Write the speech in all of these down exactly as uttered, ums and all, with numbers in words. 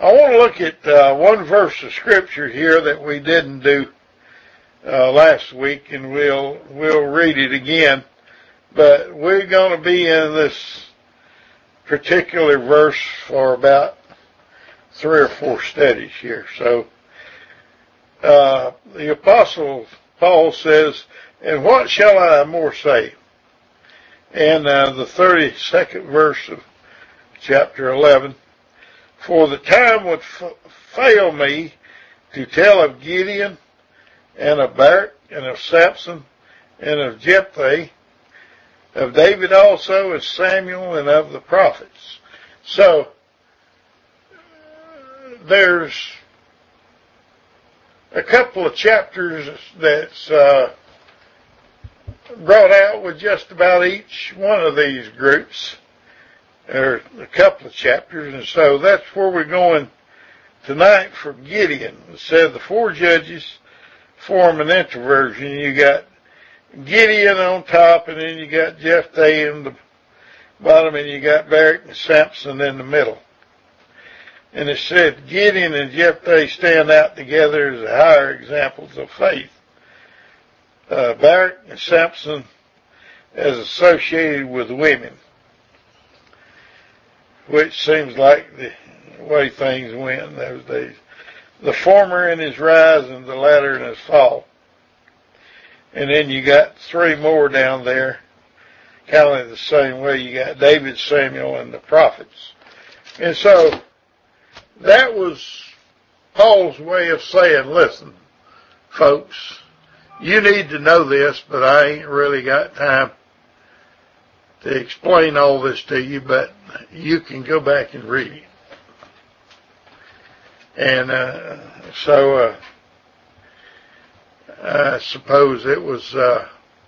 I want to look at uh, one verse of scripture here that we didn't do uh, last week, and we'll we'll read it again. But we're going to be in this particular verse for about three or four studies here. So uh, the Apostle Paul says, "And what shall I more say?" And uh, the thirty-second verse of chapter eleven. For the time would f- fail me to tell of Gideon and of Barak and of Samson and of Jephthah, of David also, and Samuel, and of the prophets. So, there's a couple of chapters that's uh, brought out with just about each one of these groups. There are a couple of chapters, and so that's where we're going tonight for Gideon. It said the four judges form an introversion. You got Gideon on top, and then you got Jephthah in the bottom, and you got Barak and Samson in the middle. And it said Gideon and Jephthah stand out together as higher examples of faith. Uh, Barak and Samson as associated with women, which seems like the way things went in those days. The former in his rise and the latter in his fall. And then you got three more down there, kind of the same way. You got David, Samuel, and the prophets. And so that was Paul's way of saying, listen, folks, you need to know this, but I ain't really got time to explain all this to you, but you can go back and read it. And uh, so uh, I suppose it was uh,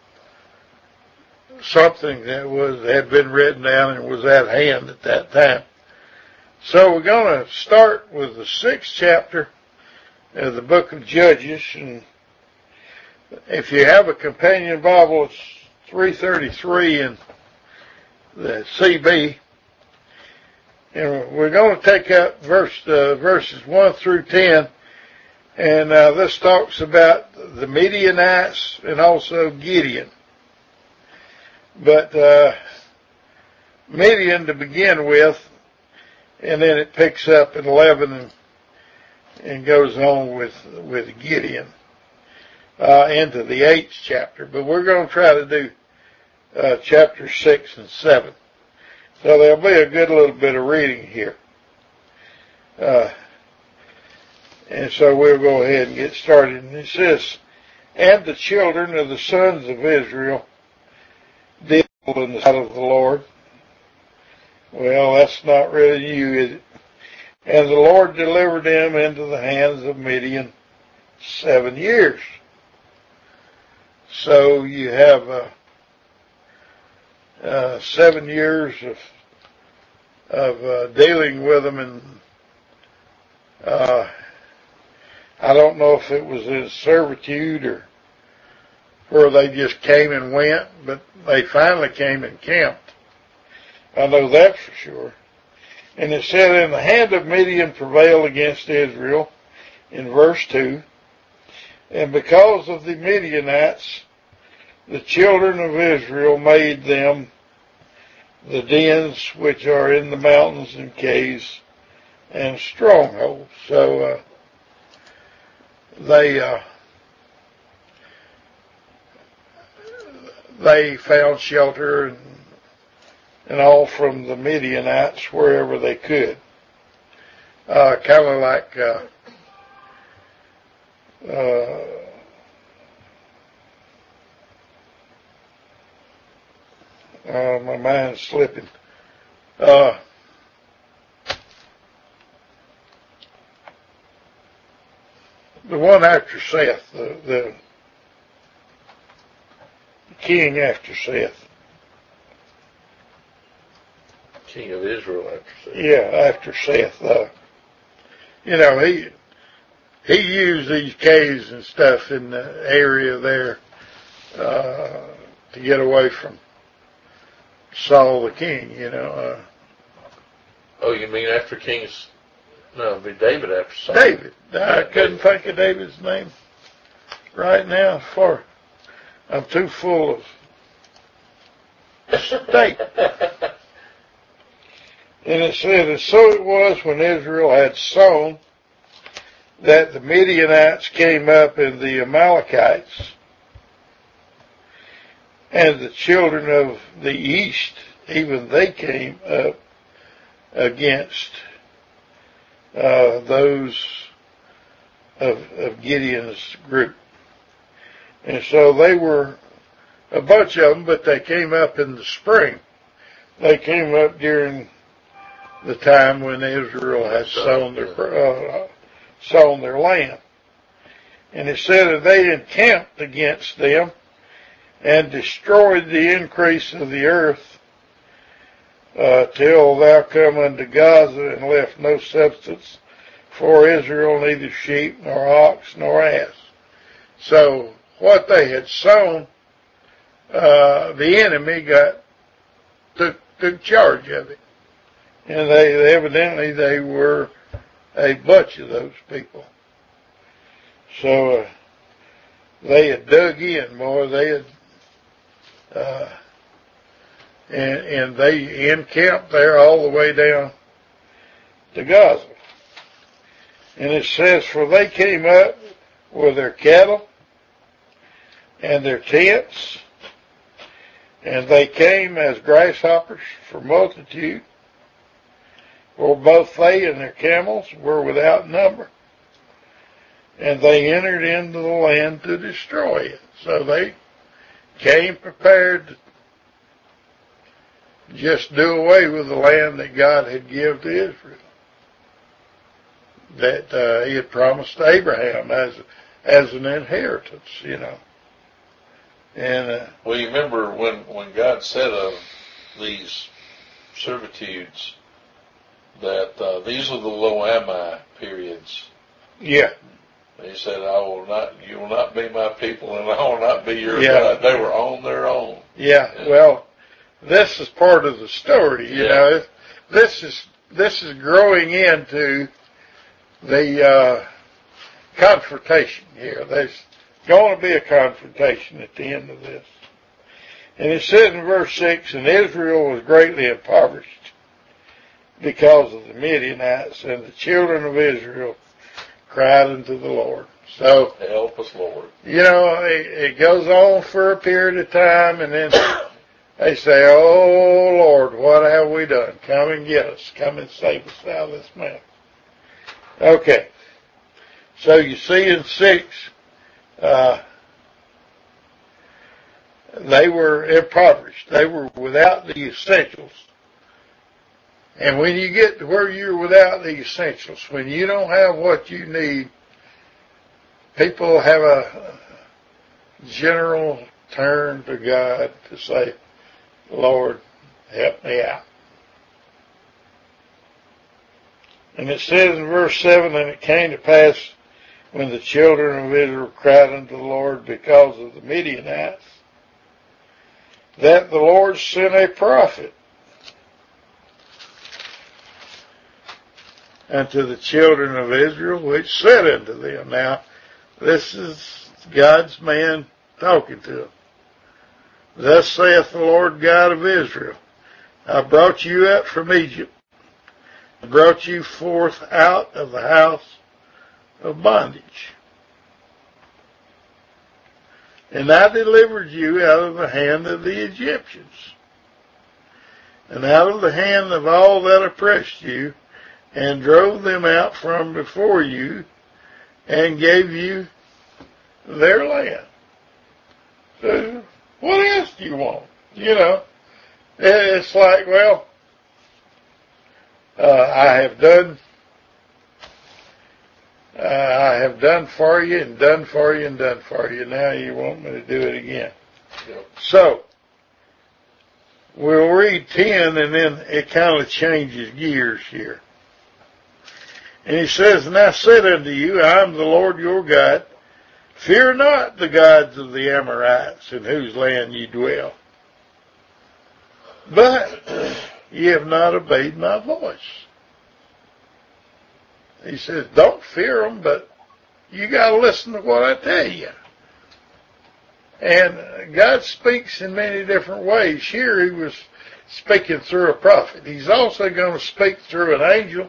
something that was had been written down and was at hand at that time. So we're going to start with the sixth chapter of the book of Judges, and if you have a companion Bible, it's three thirty-three in the C B, and we're going to take up verse uh, verses one through ten, and uh, this talks about the Midianites and also Gideon. But uh, Midian to begin with, and then it picks up at eleven and, and goes on with with Gideon uh, into the eighth chapter. But we're going to try to do Uh, chapter six and seven. So there'll be a good little bit of reading here. Uh, and so we'll go ahead and get started. And it says, and the children of the sons of Israel did in the sight of the Lord. Well, that's not really you, is it? And the Lord delivered them into the hands of Midian seven years. So you have a Uh, seven years of of uh, dealing with them, and uh, I don't know if it was in servitude or where they just came and went, but they finally came and camped. I know that for sure. And it said, and the hand of Midian prevailed against Israel, in verse two, and because of the Midianites, the children of Israel made them the dens which are in the mountains and caves and strongholds. So uh, they uh, they found shelter and, and all from the Midianites wherever they could. Uh, kind of like uh, uh, Uh, my mind's slipping. Uh, the one after Seth, the, the king after Seth. King of Israel after Seth. Yeah, after Seth. Uh, you know, he he used these caves and stuff in the area there uh, to get away from Saul the king, you know. Uh, oh, you mean after King No, it'd be David after Saul. David. I Yeah, couldn't David. think of David's name right now. For I'm too full of steak. And it said, and so it was when Israel had sown that the Midianites came up and the Amalekites and the children of the east, even they came up against uh, those of, of Gideon's group. And so they were a bunch of them, but they came up in the spring. They came up during the time when Israel had sown their uh, sown their land. And it said that they encamped against them and destroyed the increase of the earth uh, till thou come unto Gaza, and left no substance for Israel, neither sheep nor ox nor ass. So what they had sown, uh, the enemy got took took charge of it. And they, evidently they were a bunch of those people. So uh, they had dug in more. They had, uh, and, and they encamped there all the way down to Gaza. And it says, for they came up with their cattle and their tents, and they came as grasshoppers for multitude. For both they and their camels were without number, and they entered into the land to destroy it. So they came prepared to just do away with the land that God had given to Israel, that uh, He had promised to Abraham as as an inheritance, you know. And uh, well, you remember when when God said of these servitudes that uh, these are the Lo-Ammi periods. Yeah. He said, I will not, you will not be my people, and I will not be your Yeah. God. They were on their own. Yeah. yeah. Well, this is part of the story, you yeah. know. This is, this is growing into the, uh, confrontation here. There's going to be a confrontation at the end of this. And it says in verse six, and Israel was greatly impoverished because of the Midianites, and the children of Israel cried unto the Lord. So, help us, Lord. You know, it, it goes on for a period of time, and then they say, oh, Lord, what have we done? Come and get us. Come and save us out of this mess. Okay. So you see in six, uh, they were impoverished. They were without the essentials. And when you get to where you're without the essentials, when you don't have what you need, people have a general turn to God to say, Lord, help me out. And it says in verse seven, and it came to pass when the children of Israel cried unto the Lord because of the Midianites, that the Lord sent a prophet unto the children of Israel, which said unto them. Now, this is God's man talking to them. Thus saith the Lord God of Israel, I brought you up from Egypt, I brought you forth out of the house of bondage. And I delivered you out of the hand of the Egyptians, and out of the hand of all that oppressed you, and drove them out from before you, and gave you their land. So, what else do you want? You know, it's like, well, uh, I have done, uh, I have done for you, and done for you, and done for you. Now you want me to do it again. Yep. So, we'll read ten, and then it kind of changes gears here. And he says, and I said unto you, I am the Lord your God. Fear not the gods of the Amorites, in whose land ye dwell. But ye have not obeyed my voice. He says, don't fear them, but you got to listen to what I tell you. And God speaks in many different ways. Here he was speaking through a prophet. He's also going to speak through an angel.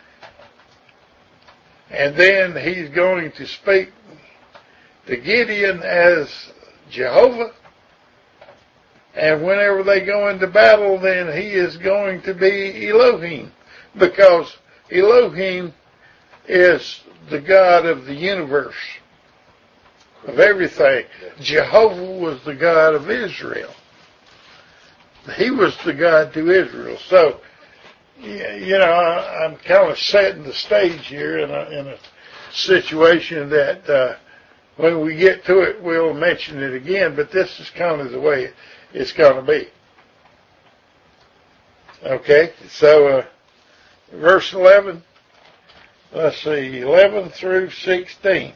And then he's going to speak to Gideon as Jehovah. And whenever they go into battle, then he is going to be Elohim. Because Elohim is the God of the universe, of everything. Jehovah was the God of Israel. He was the God to Israel. So, you know, I'm kind of setting the stage here in a, in a situation that uh, when we get to it, we'll mention it again, but this is kind of the way it's going to be. Okay, so uh, verse eleven, let's see, eleven through sixteen.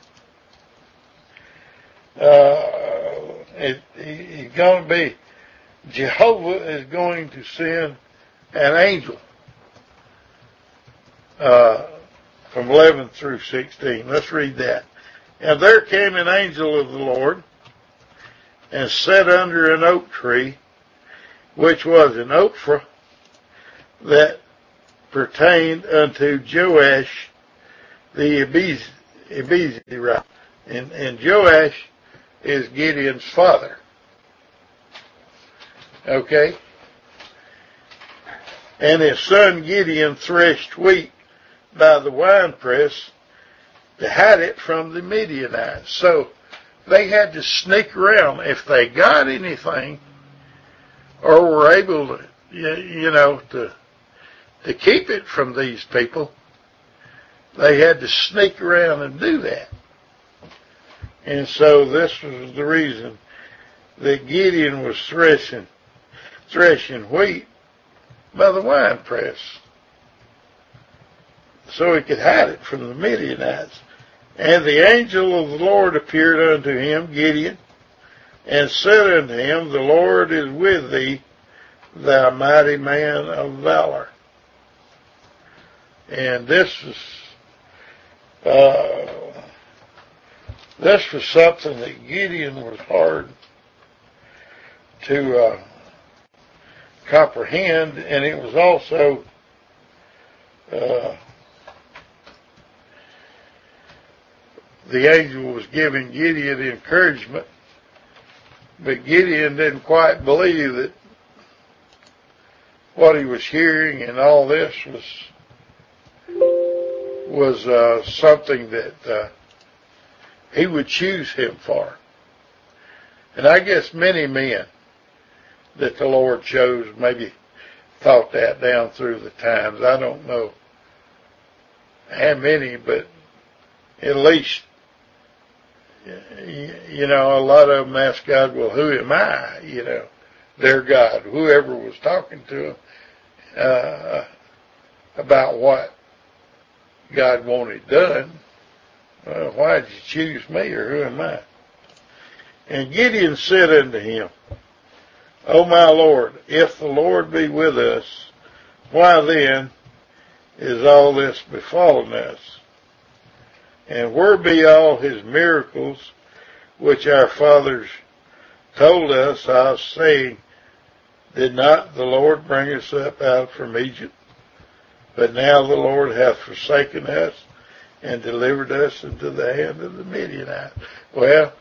Uh, it, it's going to be, Jehovah is going to send an angel. Uh, from eleven through sixteen. Let's read that. And there came an angel of the Lord, and sat under an oak tree, which was an Ophrah, that pertained unto Joash the Abiezrite. And, and Joash is Gideon's father. Okay? And his son Gideon threshed wheat by the winepress to hide it from the Midianites. So they had to sneak around. If they got anything or were able to, you know, to, to keep it from these people, they had to sneak around and do that. And so this was the reason that Gideon was threshing, threshing wheat by the winepress, so he could hide it from the Midianites. And the angel of the Lord appeared unto him, Gideon, and said unto him, the Lord is with thee, thou mighty man of valor. And this was, uh, this was something that Gideon was hard to uh, comprehend, and it was also uh, the angel was giving Gideon encouragement, but Gideon didn't quite believe that what he was hearing and all this was was uh, something that uh, he would choose him for. And I guess many men that the Lord chose maybe thought that down through the times. I don't know how many, but at least, you know, a lot of them asked God, well, who am I? You know, their God, whoever was talking to them uh, about what God wanted done. Well, why did you choose me, or who am I? And Gideon said unto him, O my Lord, if the Lord be with us, why then is all this befallen us? And where be all his miracles which our fathers told us, of, saying, did not the Lord bring us up out from Egypt? But now the Lord hath forsaken us and delivered us into the hand of the Midianites. Well,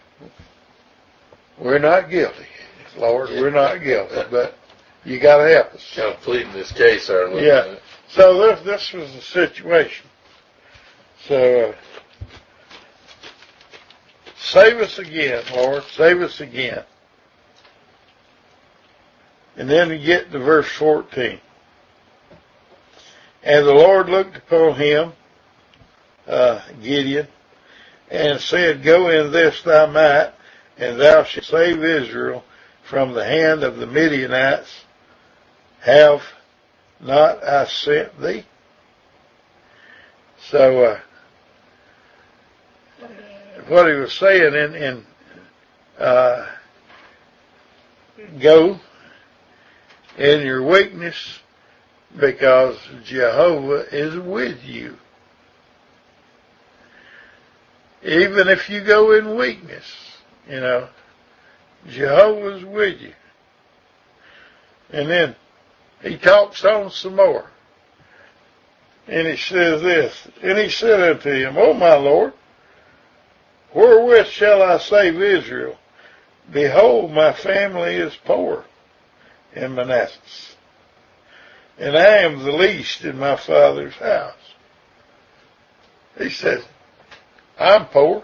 we're not guilty, Lord. We're not guilty, but you got to help us. Kind of pleading this case, aren't we? Yeah. So this, this was the situation. So, uh, save us again, Lord. Save us again. And then we get to verse fourteen. And the Lord looked upon him, uh, Gideon, and said, go in this thy might, and thou shalt save Israel from the hand of the Midianites. Have not I sent thee? So, uh, what he was saying in, in uh, go in your weakness, because Jehovah is with you. even if you go in weakness, you know, Jehovah's with you. And then he talks on some more. And he says this, and he said unto him, O my Lord, wherewith shall I save Israel? Behold, my family is poor in Manasseh, and I am the least in my father's house. He says, I'm poor,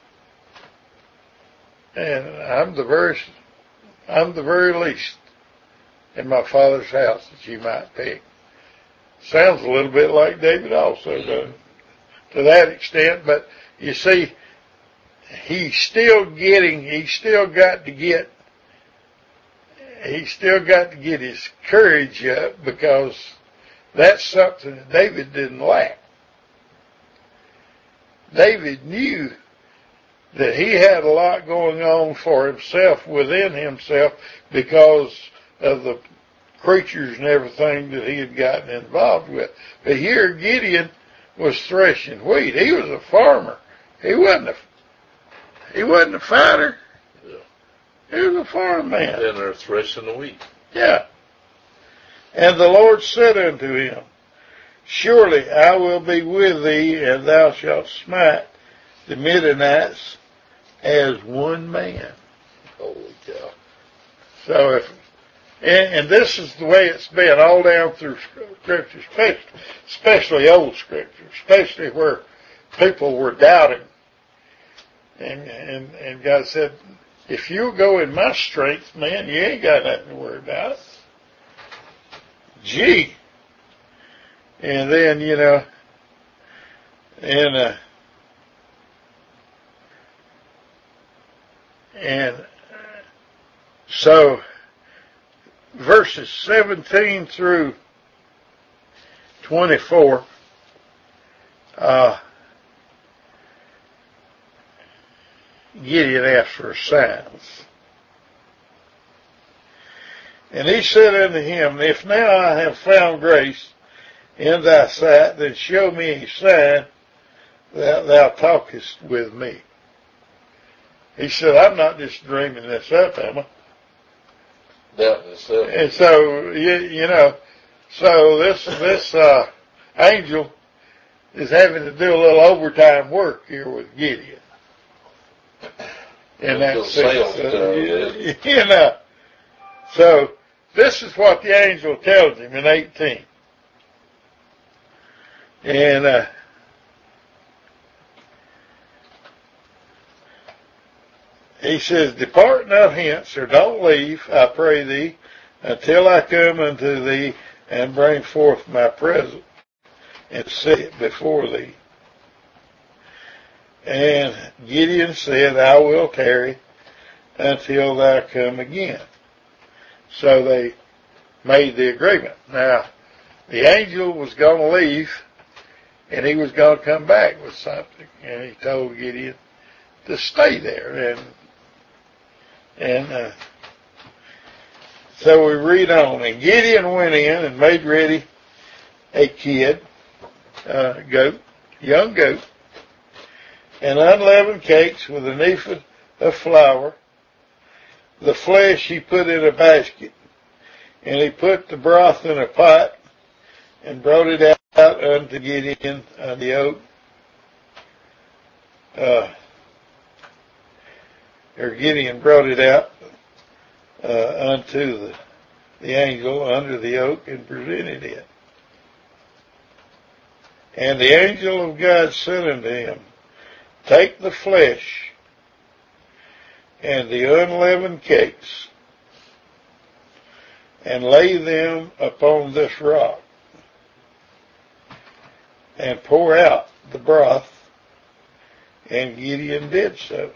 and I'm the very, I'm the very least in my father's house that you might pick. Sounds a little bit like David also, to, to that extent, but you see, he's still getting, he's still got to get, he's still got to get his courage up, because that's something that David didn't lack. David knew that he had a lot going on for himself, within himself, because of the creatures and everything that he had gotten involved with. But here Gideon was threshing wheat. He was a farmer. He wasn't a, he wasn't a fighter. He was a farm man. And they're threshing the wheat. Yeah. And the Lord said unto him, surely I will be with thee, and thou shalt smite the Midianites as one man. Holy cow. So if, and, and this is the way it's been all down through Scripture, especially, especially old Scripture, especially where people were doubting. And, and, and God said, if you go in my strength, man, you ain't got nothing to worry about. Gee. And then, you know, and, uh, and so verses seventeen through twenty-four, uh, Gideon asked for signs. And he said unto him, if now I have found grace in thy sight, then show me a sign that thou talkest with me. He said, I'm not just dreaming this up, am I? Doubting himself. And so, you, you know, so this, this, uh, angel is having to do a little overtime work here with Gideon. In that sense, uh, you, you know. So, this is what the angel tells him in eighteen. And, uh, he says, depart not hence, or don't leave, I pray thee, until I come unto thee and bring forth my present and set it before thee. And Gideon said, I will tarry until thou come again. So they made the agreement. Now, the angel was going to leave, and he was going to come back with something. And he told Gideon to stay there. And and uh, so we read on. And Gideon went in and made ready a kid, uh, goat, young goat, and unleavened cakes with an ephah of flour. The flesh he put in a basket, and he put the broth in a pot, and brought it out unto Gideon on the oak. Uh, or Gideon brought it out uh, unto the, the angel under the oak and presented it. And the angel of God said unto him, take the flesh and the unleavened cakes, and lay them upon this rock, and pour out the broth. And Gideon did so.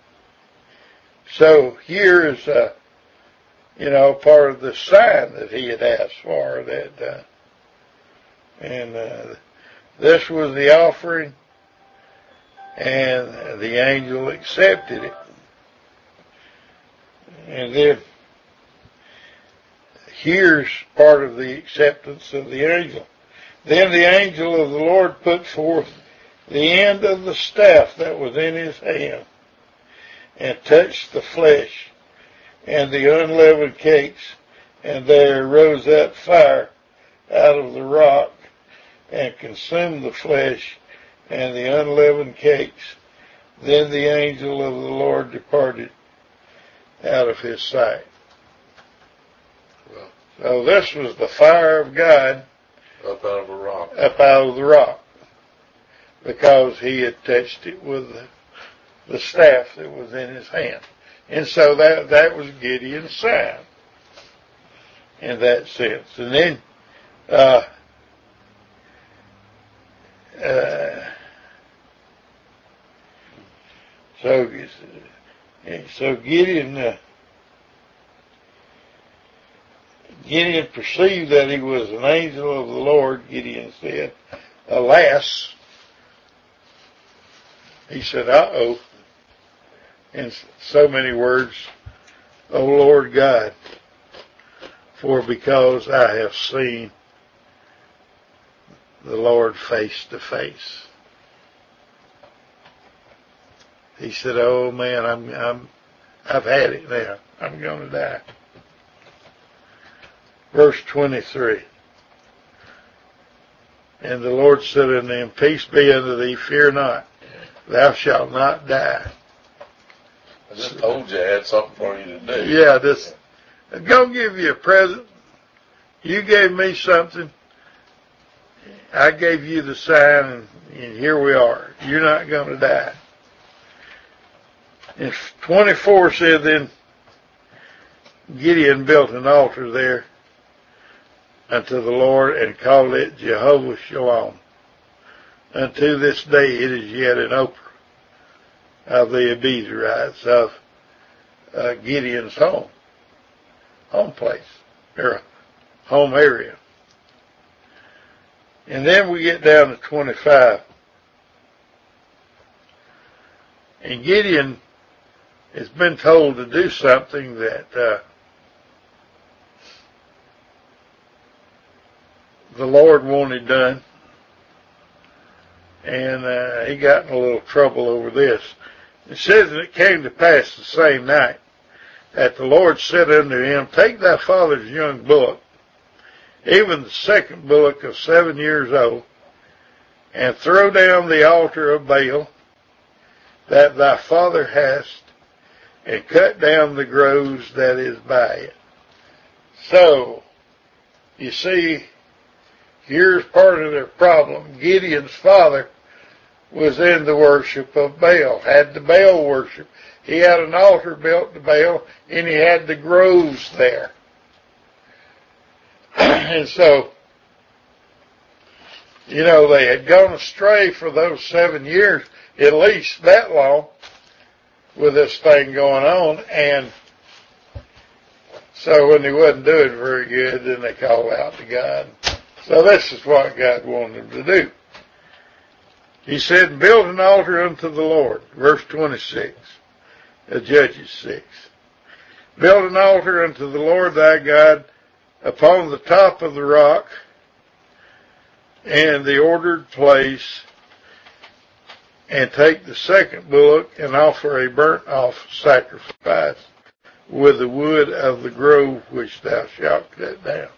So here is, uh, you know, part of the sign that he had asked for. That, uh, and uh, this was the offering, and the angel accepted it. And then here's part of the acceptance of the angel. Then the angel of the Lord put forth the end of the staff that was in his hand, and touched the flesh and the unleavened cakes, and there arose that fire out of the rock, and consumed the flesh and the unleavened cakes. Then the angel of the Lord departed out of his sight. Well, so this was the fire of God up out of a rock. Up out of the rock. Because he had touched it with the, the staff that was in his hand. And so that, that was Gideon's sign. In that sense. And then, uh, uh, so, so Gideon, uh, Gideon perceived that he was an angel of the Lord. Gideon said, alas, he said, uh-oh, in so many words, O Lord God, for because I have seen the Lord face to face. He said, oh man, I'm, I'm, I've had it now. I'm going to die. Verse twenty-three. And the Lord said unto him, peace be unto thee, fear not, thou shalt not die. I just told you I had something for you to do. Yeah, this, I'm going to give you a present. You gave me something. I gave you the sign, and, and here we are. You're not going to die. And twenty-four said, then Gideon built an altar there unto the Lord and called it Jehovah Shalom. Unto this day it is yet an Ophrah of the Abiezrites of uh, Gideon's home, home place, or home area. And then we get down to twenty-five. And Gideon has been told to do something that uh, the Lord wanted done. And uh, he got in a little trouble over this. It says, and it came to pass the same night that the Lord said unto him, take thy father's young bullock, even the second bullock of seven years old, and throw down the altar of Baal that thy father hast, and cut down the groves that is by it. So, you see, here's part of their problem. Gideon's father was in the worship of Baal, had the Baal worship. He had an altar built to Baal, and he had the groves there. And so, you know, they had gone astray for those seven years, at least that long, with this thing going on. And so when they wasn't doing very good, then they called out to God. So this is what God wanted them to do. He said, build an altar unto the Lord. Verse twenty-six of Judges six. Build an altar unto the Lord thy God upon the top of the rock and the ordered place, and take the second bullock and offer a burnt off sacrifice with the wood of the grove which thou shalt cut down.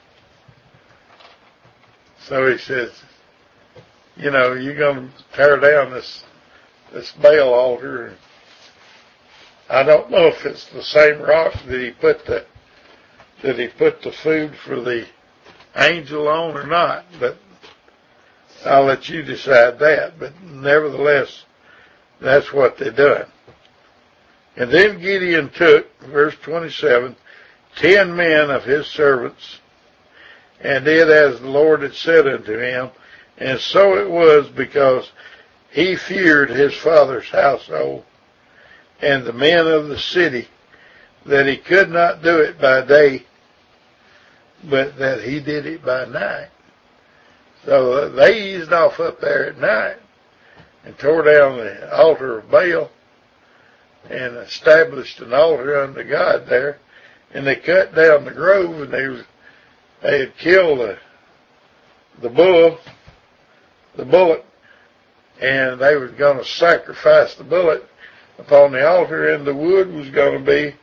So he says, you know, you're going to tear down this this Baal altar. I don't know if it's the same rock that he put the that he put the food for the angel on or not, but I'll let you decide that. But nevertheless, that's what they done. And then Gideon took, verse twenty-seven, ten men of his servants, and did as the Lord had said unto him. And so it was, because he feared his father's household and the men of the city, that he could not do it by day, but that he did it by night. So they eased off up there at night and tore down the altar of Baal and established an altar unto God there. And they cut down the grove, and they was, they had killed the, the bull, the bullock, and they was going to sacrifice the bullet upon the altar, and the wood was going to be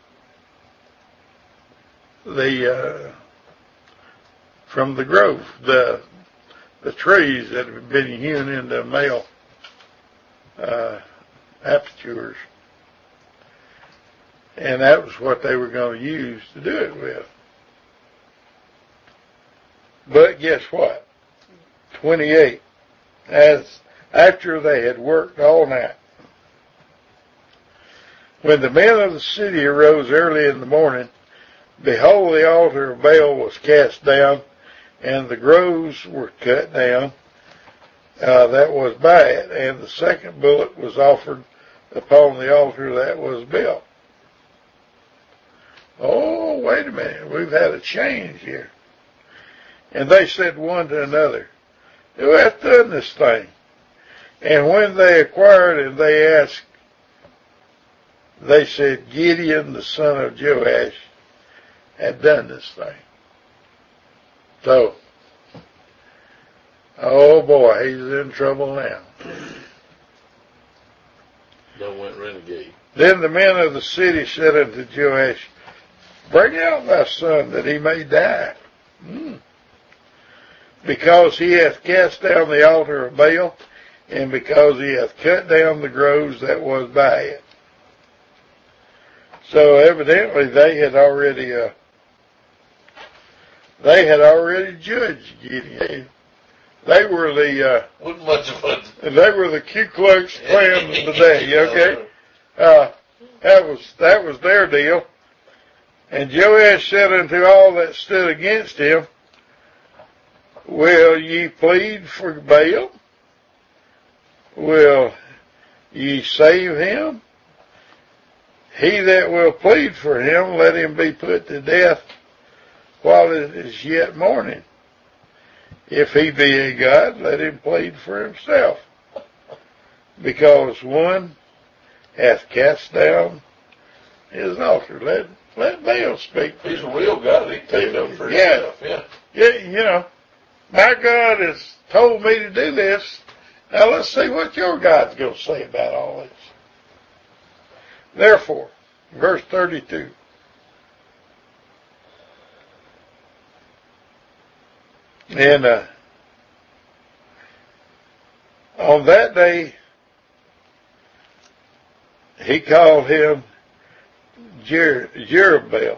the uh, from the grove, the the trees that had been hewn into male uh, apertures, and that was what they were going to use to do it with. But guess what? twenty-eight, as after they had worked all night, when the men of the city arose early in the morning, behold, the altar of Baal was cast down, and the groves were cut down uh, that was by it, and the second bullet was offered upon the altar that was built. Oh, wait a minute, we've had a change here. And they said one to another, who hath done this thing? And when they inquired and they asked, they said, Gideon, the son of Joash, had done this thing. So, oh boy, he's in trouble now. Done went renegade. Then the men of the city said unto Joash, bring out thy son that he may die. Hmm. Because he hath cast down the altar of Baal, and because he hath cut down the groves that was by it. So evidently they had already, uh, they had already judged Gideon. They were the, uh, Wasn't much of a... they were the Ku Klux Klan of the day, okay? Uh, that was, that was their deal. And Joash said unto all that stood against him, will ye plead for Baal? Will ye save him? He that will plead for him, let him be put to death while it is yet morning. If he be a god, let him plead for himself. Because one hath cast down his altar. Let, let Baal speak. He's a real God. He can take up for yeah. himself. Yeah. Yeah, you know, my God has told me to do this. Now let's see what your God's going to say about all this. Therefore, verse thirty-two. And uh, on that day, he called him Jer- Jerubbaal,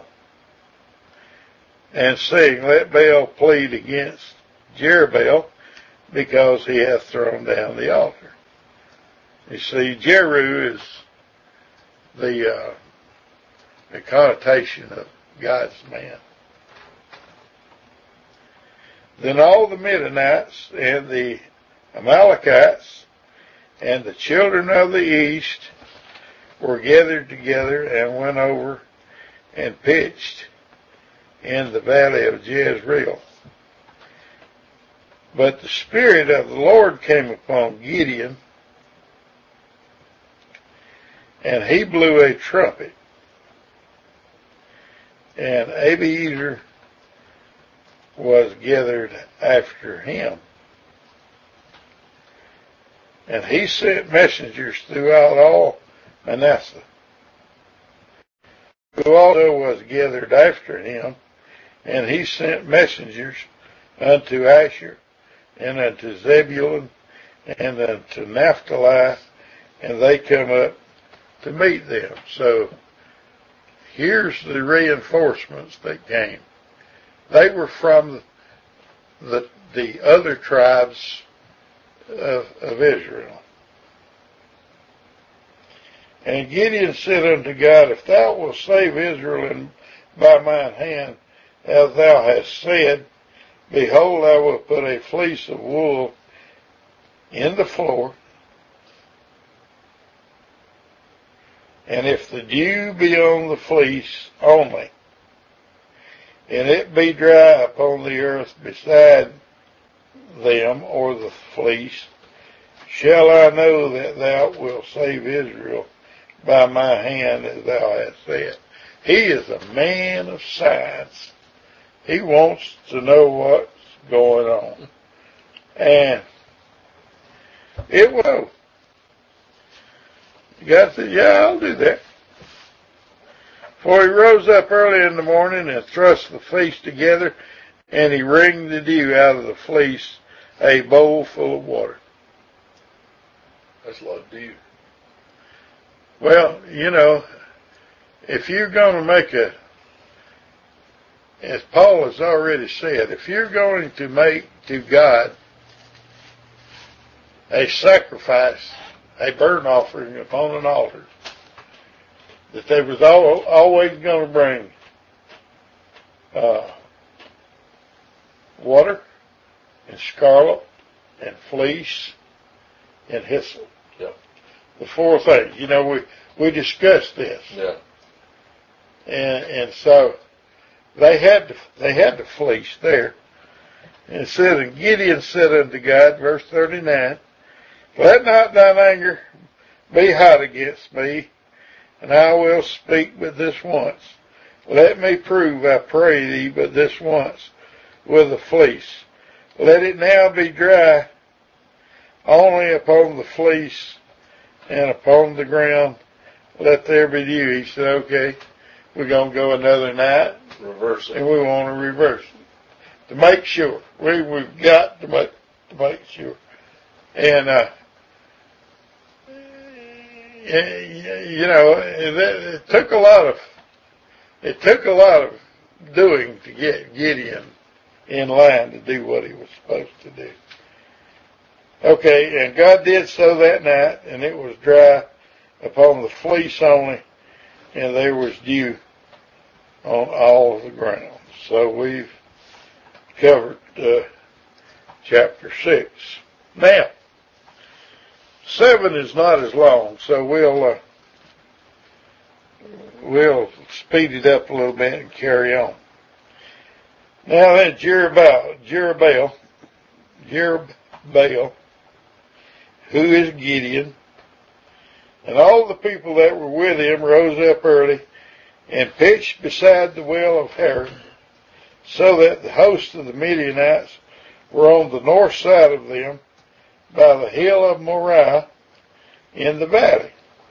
and saying, let Baal plead against Jerubbaal, because he hath thrown down the altar. You see, Jeru is the, uh, the connotation of God's man. Then all the Midianites and the Amalekites and the children of the east were gathered together and went over and pitched in the valley of Jezreel. But the Spirit of the Lord came upon Gideon, and he blew a trumpet, and Abiezer was gathered after him. And he sent messengers throughout all Manasseh, who also was gathered after him, and he sent messengers unto Asher, and unto Zebulun, and unto Naphtali, and they come up to meet them. So here's the reinforcements that came. They were from the the other tribes of, of Israel. And Gideon said unto God, if thou wilt save Israel in, by mine hand, as thou hast said, behold, I will put a fleece of wool in the floor, and if the dew be on the fleece only, and it be dry upon the earth beside them, or the fleece, shall I know that thou wilt save Israel by my hand, as thou hast said. He is a man of science. He wants to know what's going on. And It was. God said, yeah, I'll do that. For he rose up early in the morning and thrust the fleece together, and he wringed the dew out of the fleece, a bowl full of water. That's a lot of dew. Well, you know, if you're going to make a, as Paul has already said, if you're going to make to God a sacrifice, a burnt offering upon an altar, that they was all, always going to bring uh, water and scarlet and fleece and hyssop. Yep. The four things. You know, we, we discussed this. Yeah. And, and so they had to, they had the fleece there. And it said, and Gideon said unto God, verse thirty-nine, let not thine anger be hot against me, and I will speak but this once. Let me prove, I pray thee, but this once with the fleece. Let it now be dry only upon the fleece and upon the ground. Let there be dew. He said, okay, we're going to go another night. Reverse it. And we want to reverse it. To make sure. We, we've got to make, to make sure. And, uh, you know, it, it took a lot of, it took a lot of doing to get Gideon in line to do what he was supposed to do. Okay, and God did so that night, and it was dry upon the fleece only, and there was dew on all the ground. So we've covered uh, chapter six. Now, seven is not as long, so we'll uh, we'll speed it up a little bit and carry on. Now then, Jerubbaal, Jerubbaal, Jerubbaal, who is Gideon, and all the people that were with him rose up early and pitched beside the well of Harod, so that the host of the Midianites were on the north side of them by the hill of Moriah in the valley.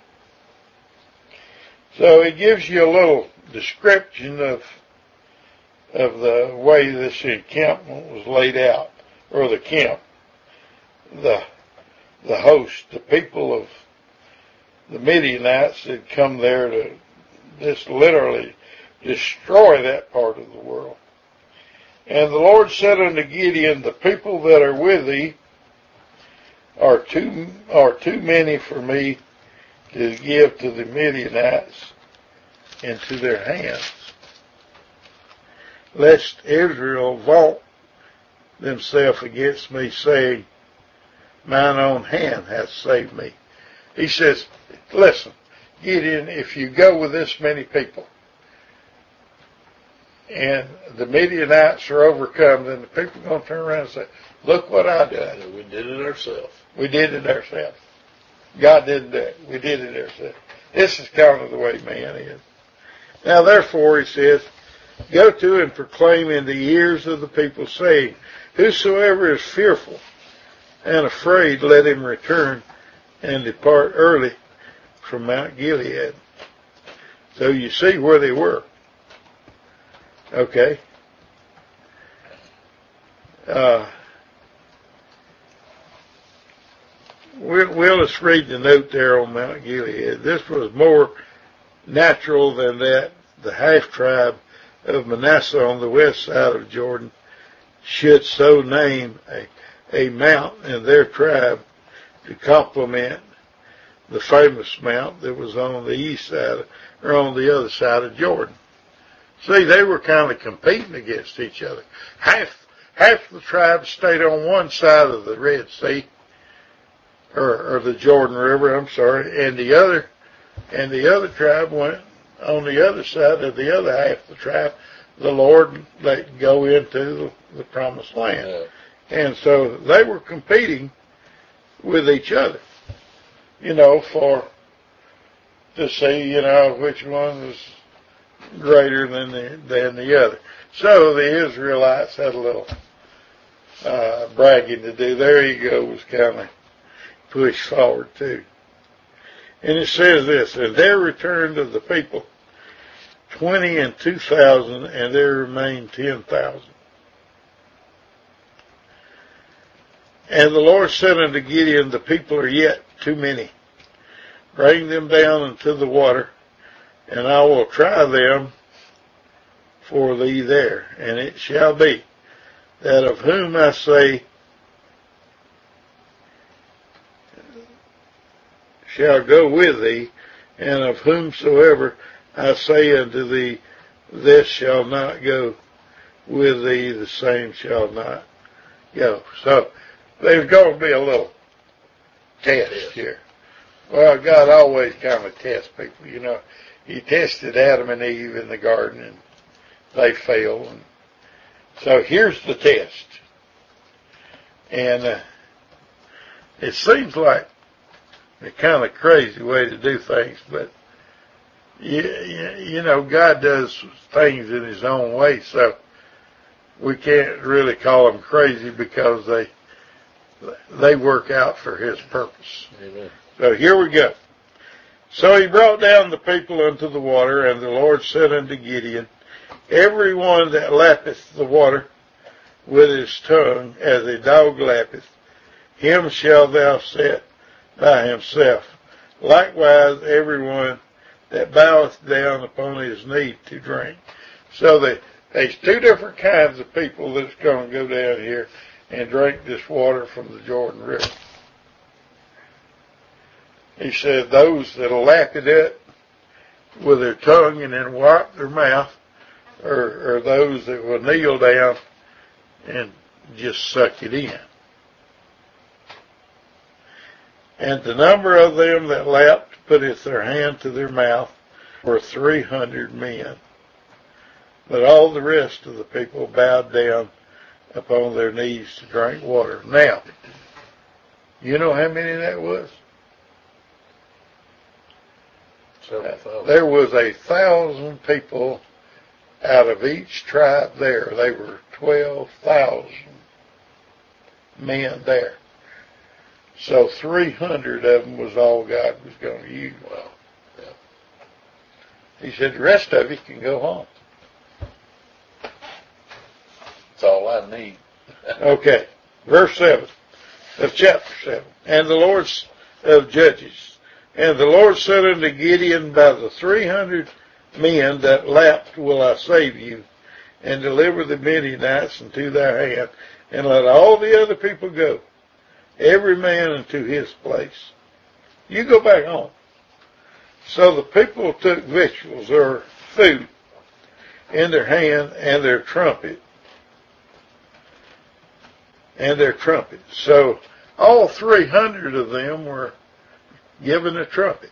So it gives you a little description of of the way this encampment was laid out, or the camp, the the host, the people of the Midianites had come there to just literally destroy that part of the world. And the Lord said unto Gideon, the people that are with thee are too are too many for me to give to the Midianites into their hands, lest Israel vaunt themselves against me, saying, mine own hand hath saved me. He says, listen, Gideon, if you go with this many people, and the Midianites are overcome, then the people are going to turn around and say, look what I did. Yeah, we did it ourselves. We did it ourselves. God didn't do it. We did it ourselves. This is kind of the way man is. Now therefore, he says, go to and proclaim in the ears of the people, saying, whosoever is fearful and afraid, let him return and depart early from Mount Gilead. So you see where they were. Okay. Uh, we'll, we'll just read the note there on Mount Gilead. This was more natural than that the half tribe of Manasseh on the west side of Jordan should so name a, a mount in their tribe to complement the famous mount that was on the east side, or on the other side of Jordan. See, they were kind of competing against each other. Half, half the tribe stayed on one side of the Red Sea, or, or the Jordan River, I'm sorry, and the other, and the other tribe went on the other side of the other half of the tribe. The Lord let go into the, the promised land. Yeah. And so they were competing with each other, you know, for, to see, you know, which one was greater than the, than the other. So the Israelites had a little, uh, bragging to do. There he goes, kind of push forward too. And it says this, and there returned of the people twenty and two thousand, and there remained ten thousand. And the Lord said unto Gideon, the people are yet too many. Bring them down into the water, and I will try them for thee there. And it shall be that of whom I say shall go with thee, and of whomsoever I say unto thee, this shall not go with thee, the same shall not go. So there's going to be a little test here. Well, God always kind of tests people, you know. He tested Adam and Eve in the garden, and they failed. And so here's the test. And uh, it seems like a kind of crazy way to do things, but you, you know, God does things in His own way, so we can't really call them crazy because they they work out for His purpose. Amen. So here we go. So he brought down the people unto the water, and the Lord said unto Gideon, every one that lappeth the water with his tongue, as a dog lappeth, him shalt thou set by himself. Likewise, everyone that boweth down upon his knee to drink. So the, there's two different kinds of people that's going to go down here and drink this water from the Jordan River. He said those that'll lap it up with their tongue and then wipe their mouth, or, or those that will kneel down and just suck it in. And the number of them that lapped putteth their hand to their mouth were three hundred men. But all the rest of the people bowed down upon their knees to drink water. Now, you know how many that was? Uh, there was a thousand people out of each tribe there. They were twelve thousand men there. So three hundred of them was all God was going to use. Wow. Yeah. He said, the rest of you can go home. That's all I need. Okay. Verse seven of chapter seven. And the Lord of Judges. And the Lord said unto Gideon, by the three hundred men that lapped will I save you, and deliver the Midianites into thy hand, and let all the other people go, every man into his place. You go back home. So the people took victuals, or food, in their hand, and their trumpet, and their trumpet. So all three hundred of them were given a trumpet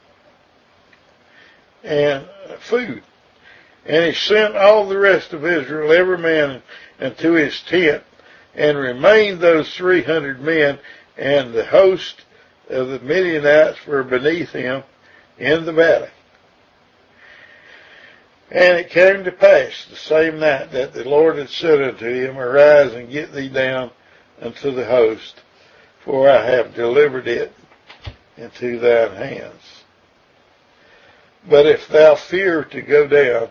and food. And he sent all the rest of Israel, every man into his tent, and remained those three hundred men, and the host of the Midianites were beneath him in the valley. And it came to pass the same night that the Lord had said unto him, arise and get thee down unto the host, for I have delivered it into thine hands. But if thou fear to go down,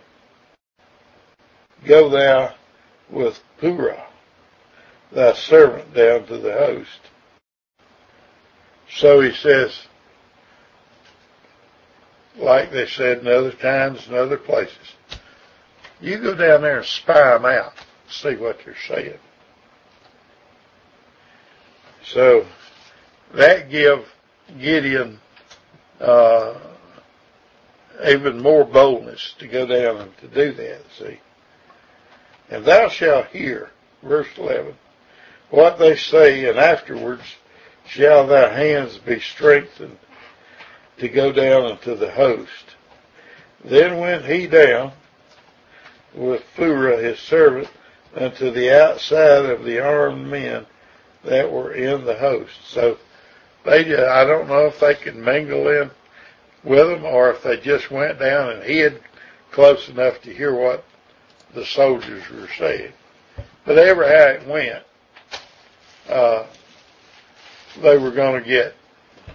go thou with Purah, thy servant, down to the host. So he says, like they said in other times and other places, you go down there and spy them out, see what they're saying. So that give Gideon uh, even more boldness to go down and to do that, see. And thou shalt hear, verse eleven, what they say, and afterwards shall thy hands be strengthened to go down unto the host. Then went he down with Purah his servant unto the outside of the armed men that were in the host. So they just, I don't know if they could mingle in with them or if they just went down and hid close enough to hear what the soldiers were saying. But ever how it went, uh, they were going to get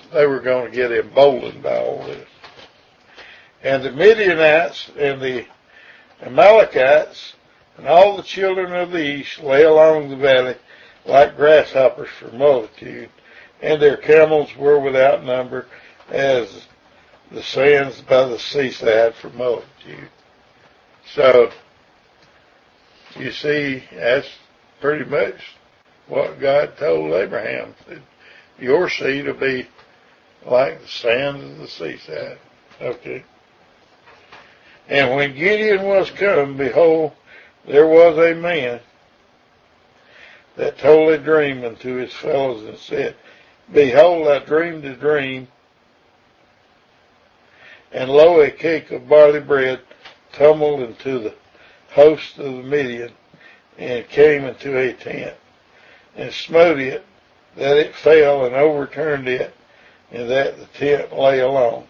they were going to get emboldened by all this. And the Midianites and the Amalekites and all the children of the east lay along the valley like grasshoppers for multitude, and their camels were without number as the sands by the seaside for multitude. So, you see, that's pretty much what God told Abraham. That your seed will be like the sands of the seaside. Okay. And when Gideon was come, behold, there was a man that told a dream unto his fellows and said, behold, I dreamed a dream, and lo, a cake of barley bread tumbled into the host of the Midian, and came into a tent, and smote it, that it fell, and overturned it, and that the tent lay alone.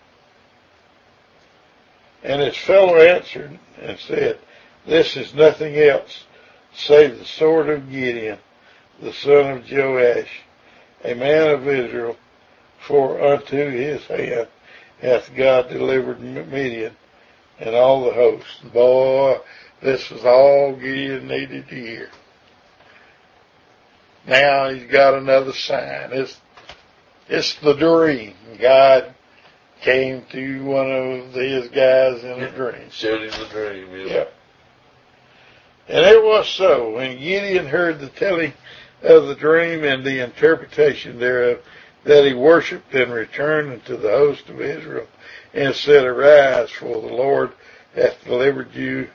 And his fellow answered and said, this is nothing else save the sword of Gideon, the son of Joash, a man of Israel, for unto his hand hath God delivered Midian and all the hosts. Boy, this was all Gideon needed to hear. Now he's got another sign. It's, it's the dream. God came to one of his guys in a dream. Showed him the dream, yeah. yeah. And it was so, when Gideon heard the telling of the dream and the interpretation thereof, that he worshipped and returned unto the host of Israel, and said, arise, for the Lord hath delivered you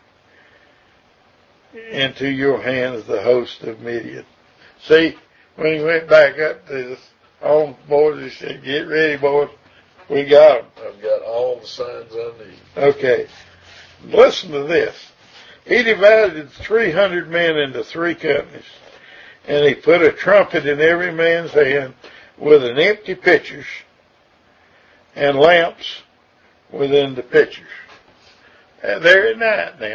into your hands the host of Midian. See, when he went back up to his own boys, he said, get ready, boys. We got them. I've got all the signs I need. Okay. Listen to this. He divided three hundred men into three companies, and he put a trumpet in every man's hand with an empty pitchers and lamps within the pitchers. And they're at night now.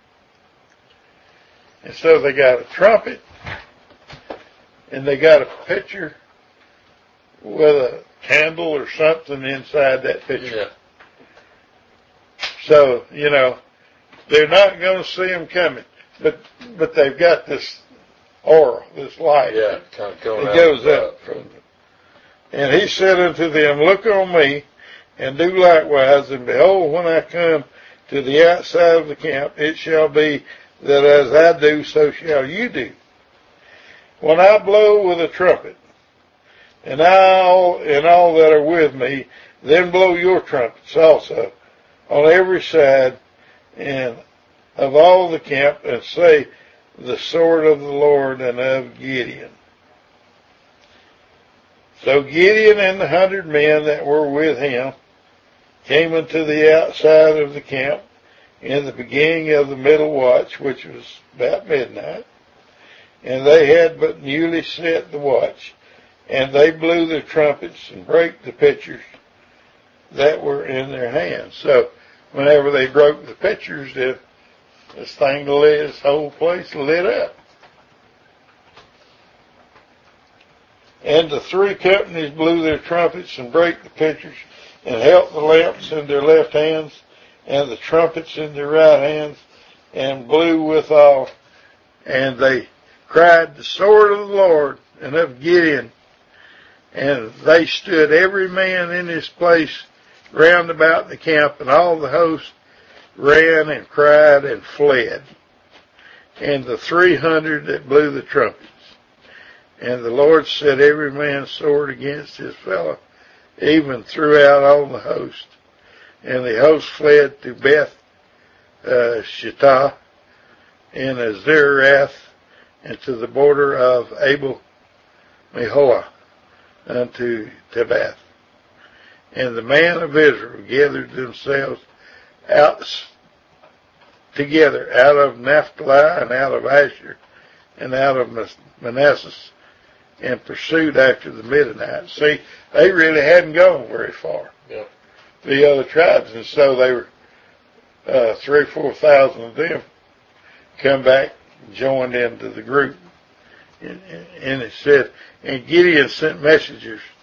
And so they got a trumpet, and they got a pitcher with a candle or something inside that pitcher. Yeah. So, you know, they're not going to see them coming, but but they've got this aura, this light. Yeah, kind of going it out goes up. up from them. And he said unto them, look on me, and do likewise, and behold, when I come to the outside of the camp, it shall be that as I do, so shall you do. When I blow with a trumpet, and all and all that are with me, then blow your trumpets also on every side, and of all the camp, and say, the sword of the Lord and of Gideon. So Gideon and the hundred men that were with him came unto the outside of the camp in the beginning of the middle watch, which was about midnight, and they had but newly set the watch, and they blew their trumpets and brake the pitchers that were in their hands. So whenever they broke the pitchers, the, this thing lit, this whole place lit up. And the three companies blew their trumpets and brake the pitchers, and held the lamps in their left hands, and the trumpets in their right hands, and blew withal. And they cried, the sword of the Lord and of Gideon. And they stood every man in his place round about the camp, and all the host ran and cried and fled. And the three hundred that blew the trumpets. And the Lord set every man's sword against his fellow, even throughout all the host. And the host fled to Beth uh, Shittah and Azarath, and to the border of Abel Meholah unto Tebath. And the men of Israel gathered themselves out together out of Naphtali and out of Asher and out of Manasseh, and pursued after the Midianites. See, they really hadn't gone very far. Yep. The other tribes, and so they were uh, three or four thousand of them come back and joined into the group. And, and it said, and Gideon sent messengers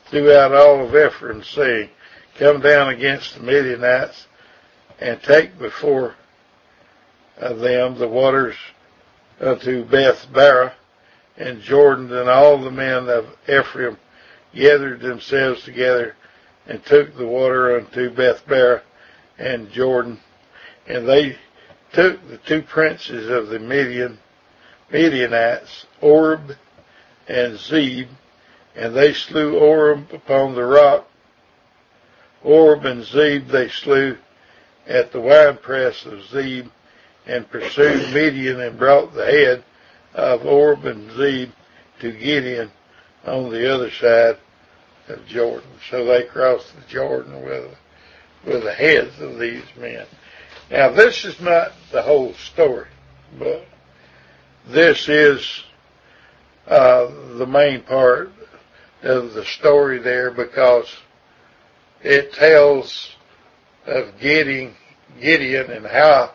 throughout all of Ephraim, saying, come down against the Midianites and take before uh, them the waters unto Beth Barah and Jordan. And all the men of Ephraim gathered themselves together and took the water unto Beth Barah and Jordan. And they took the two princes of the Midian, Midianites, Oreb and Zeb, and they slew Oreb upon the rock. Oreb and Zeb they slew at the winepress of Zeb, and pursued Midian, and brought the head of Oreb and Zeb to Gideon on the other side of Jordan. So they crossed the Jordan with, with the heads of these men. Now this is not the whole story, but this is uh, the main part of the story there, because it tells of Gideon, Gideon and how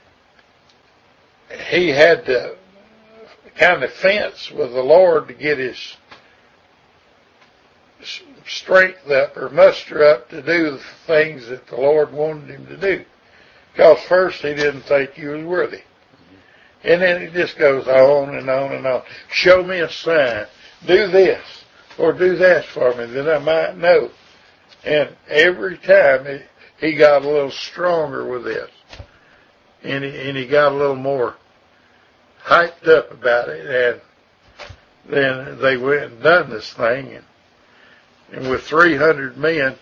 he had to kind of fence with the Lord to get his strength up or muster up to do the things that the Lord wanted him to do. Because first he didn't think he was worthy. And then it just goes on and on and on. Show me a sign. Do this or do that for me that I might know. And every time he, he got a little stronger with this. And he, and he got a little more hyped up about it. And then they went and done this thing. And, and with three hundred men,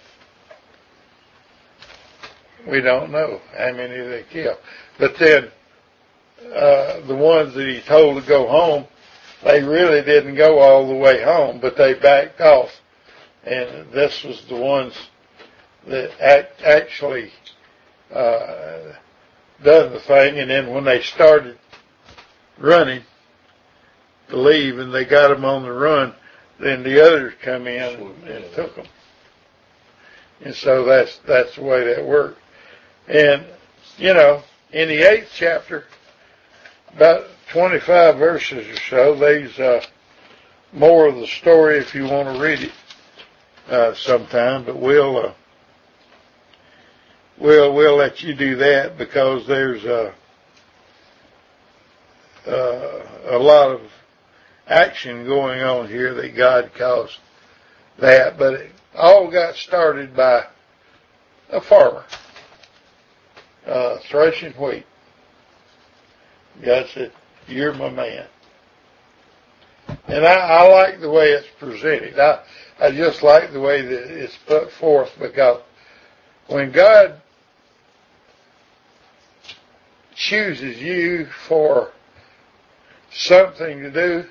we don't know how many they killed. But then uh, the ones that he told to go home, they really didn't go all the way home, but they backed off. And this was the ones that act, actually uh, done the thing. And then when they started running to leave and they got them on the run, then the others come in and, and took them. And so that's that's the way that worked. And, you know, in the eighth chapter, about twenty-five verses or so, there's uh, more of the story if you want to read it uh, sometime. But we'll uh, we'll we'll let you do that, because there's uh, uh, a lot of action going on here that God caused that. But it all got started by a farmer uh, threshing wheat. God said, "You're my man." And I, I like the way it's presented. I, I just like the way that it's put forth, because when God chooses you for something to do,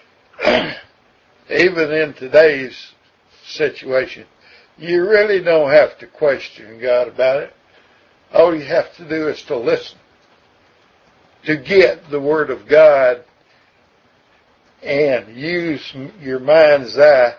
even in today's situation, you really don't have to question God about it. All you have to do is to listen, to get the Word of God and use your mind's eye,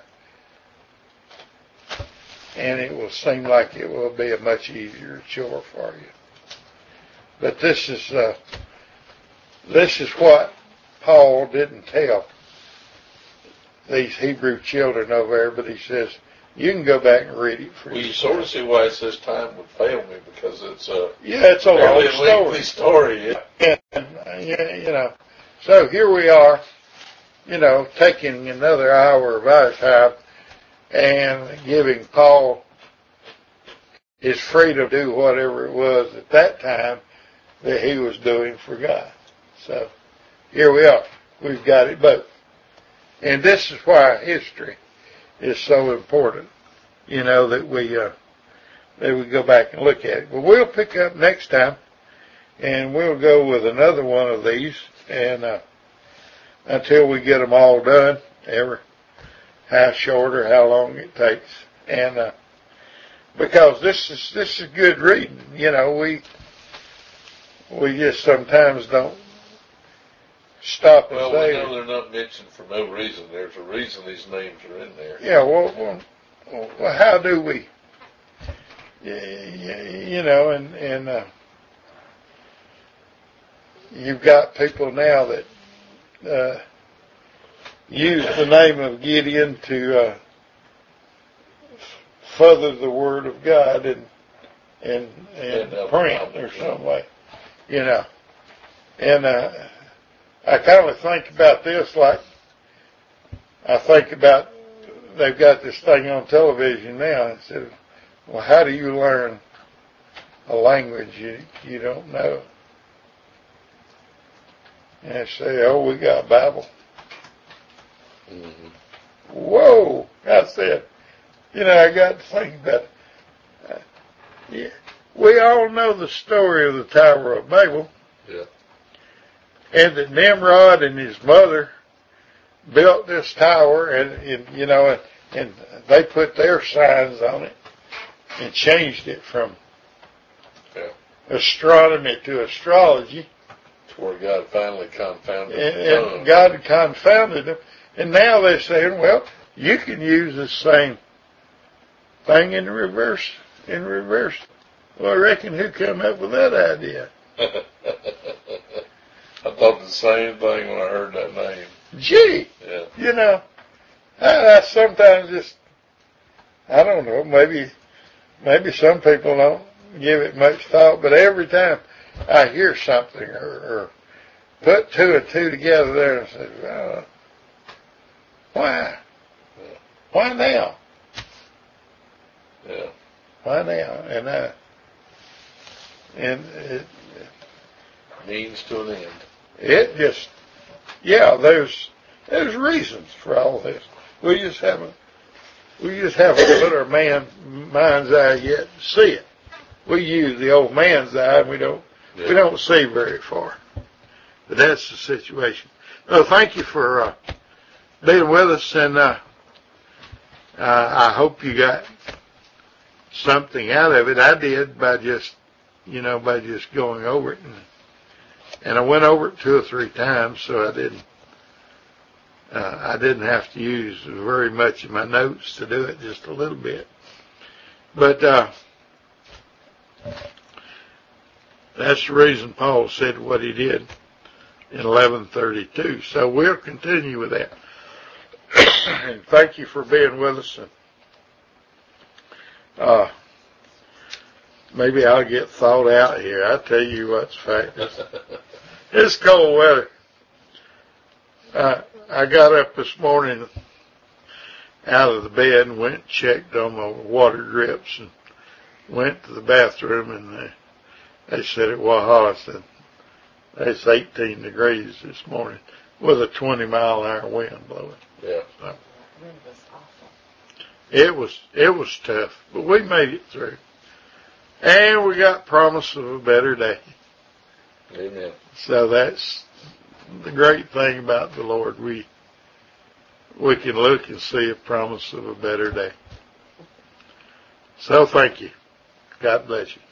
and it will seem like it will be a much easier chore for you. But this is uh, this is what Paul didn't tell these Hebrew children over there, but he says, you can go back and read it for well, yourself. You sort of see why it says time would fail me, because it's a yeah, it's a long story. story. And, uh, you know, so here we are, you know, taking another hour of our time and giving Paul his freedom to do whatever it was at that time that he was doing for God. So here we are. We've got it both. And this is why history is so important, you know, that we uh, that we go back and look at it. But we'll pick up next time, and we'll go with another one of these, and uh, until we get them all done, ever how short or how long it takes, and uh, because this is this is good reading, you know, we we just sometimes don't stop and well, say. Well, we know they're not mentioned for no reason. There's a reason these names are in there. Yeah, well, well, well how do we, you know, and, and uh, you've got people now that uh, use the name of Gideon to uh, further the Word of God in, in, in And print or some way, you know. And uh, I kind of think about this like I think about they've got this thing on television now and said, well, how do you learn a language you, you don't know? And they say, oh, we got a Bible. Mm-hmm. Whoa! I said, you know, I got to think about it. Uh, yeah, we all know the story of the Tower of Babel. Yeah. And that Nimrod and his mother built this tower, and, and you know, and, and they put their signs on it and changed it from yeah. astronomy to astrology. To where God finally confounded And, them. and God had confounded them. And now they're saying, well, you can use the same thing in reverse. In reverse. Well, I reckon who come up with that idea? I thought the same thing when I heard that name. Gee, yeah. you know, I, I sometimes just, I don't know, maybe, maybe some people don't give it much thought, but every time I hear something or, or put two and two together there and say, well, why? Why now? Yeah. Why now? And I, and it, means to an end. It just, yeah, there's there's reasons for all this. We just haven't we just haven't put our man mind's eye yet to see it. We use the old man's eye, and we don't yeah. we don't see very far. But that's the situation. Well, thank you for uh, being with us, and uh, uh, I hope you got something out of it. I did by just you know by just going over it. And, And I went over it two or three times, so I didn't. Uh, I didn't have to use very much of my notes to do it, just a little bit. But uh, that's the reason Paul said what he did in eleven thirty-two. So we'll continue with that. And thank you for being with us. And, uh, maybe I'll get thawed out here. I tell you what's fact. It's cold weather. Uh, I got up this morning out of the bed and went and checked on my water drips and went to the bathroom, and they, they said it was hot. I said, it's eighteen degrees this morning with a twenty mile an hour wind blowing. Yeah. So, Wind was awful. it was, it was tough, but we made it through. And we got promise of a better day. Amen. So that's the great thing about the Lord. We we can look and see a promise of a better day. So thank you. God bless you.